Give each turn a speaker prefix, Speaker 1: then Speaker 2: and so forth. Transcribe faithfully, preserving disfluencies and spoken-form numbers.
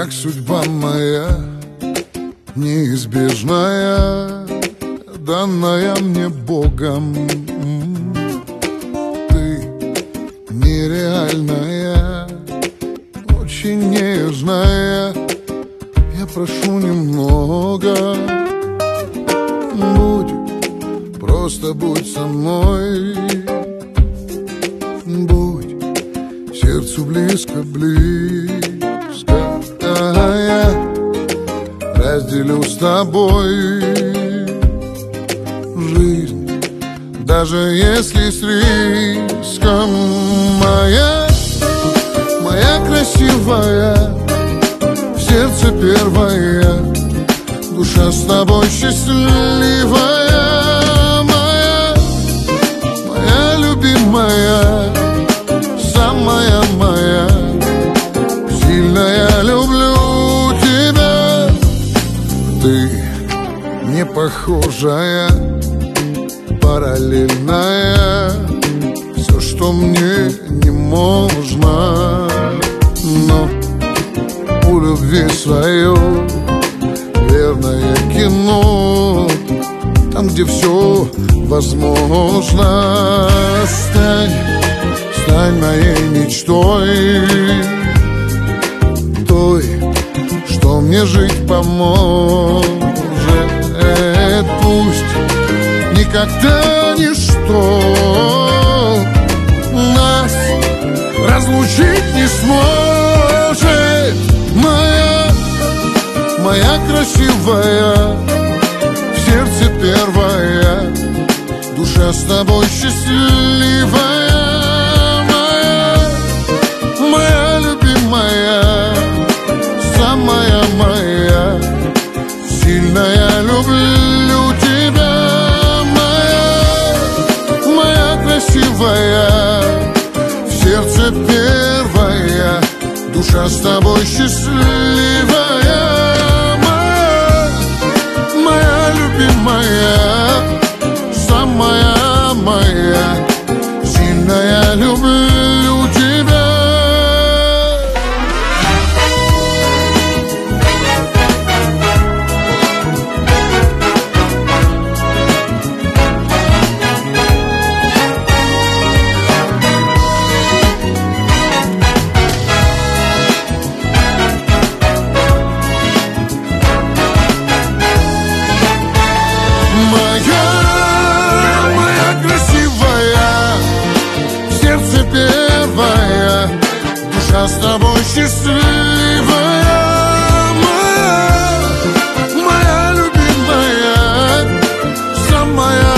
Speaker 1: как судьба моя, неизбежная, данная мне Богом. Ты нереальная, очень нежная. Я прошу немного, будь, просто будь со мной. Будь сердцу близко, близко, а я разделю с тобой жизнь, даже если с риском. Моя, моя красивая, в сердце первая, душа с тобой счастливая. Моя, моя любимая, самая моя, сильно я люблю тебя. Ты не похожая, параллельная, все, что мне не можно. Но у любви свое верное кино, там, где все возможно. Стань, стань моей мечтой, той, что мне жить поможет. Пусть никогда ничто нас разлучить не сможет. Моя, моя красивая, в сердце первая, душа с тобой счастливая. Моя, моя любимая, самая моя, сильно я люблю тебя. Красивая, в сердце первая, душа с тобой счастливая. Моя, моя любимая, самая моя, сильно я люблю тебя. С тобой счастливая. Моя, моя любимая, самая